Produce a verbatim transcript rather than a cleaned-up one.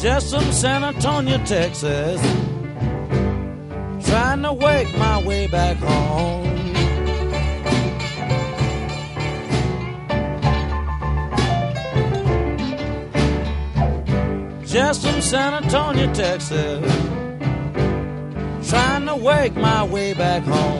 Just from San Antonio, Texas, trying to wake my way back home. Just from San Antonio, Texas, trying to wake my way back home.